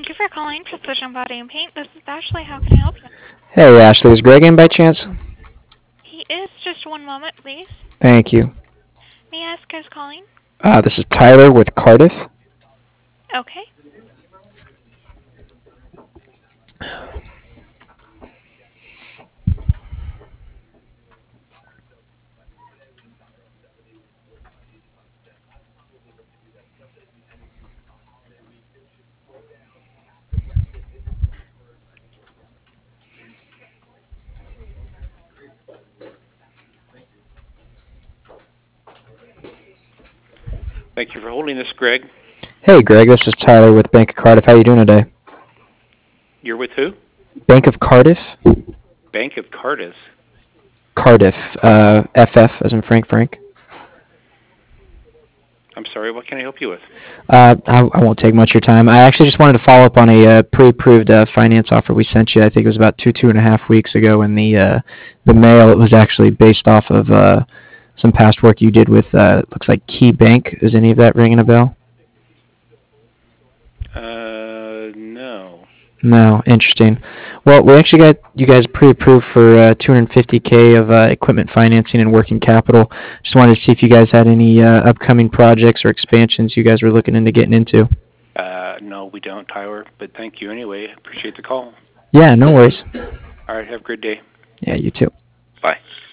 Thank you for calling Precision Body and Paint. This is Ashley. How can I help you? Hey, Ashley, is Greg in by chance? He is. Just one moment, please. Thank you. May I ask who's calling? This is Tyler with Cardiff. Okay. Thank you for holding this, Greg. Hey, Greg, this is Tyler with Bank of Cardiff. How you doing today? You're with who? Bank of Cardiff? Bank of Cardiff. Cardiff, FF, as in Frank Frank. I'm sorry, what can I help you with? I won't take much of your time. I actually just wanted to follow up on a pre-approved finance offer we sent you. I think it was about 2.5 weeks ago in the mail. It was actually based off of some past work you did with, looks like Key Bank. Is any of that ringing a bell? No. No, interesting. Well, we actually got you guys pre-approved for 250K of equipment financing and working capital. Just wanted to see if you guys had any upcoming projects or expansions you guys were looking into getting into. No, we don't, Tyler, but thank you anyway. Appreciate the call. Yeah, no worries. All right, have a great day. Yeah, you too. Bye.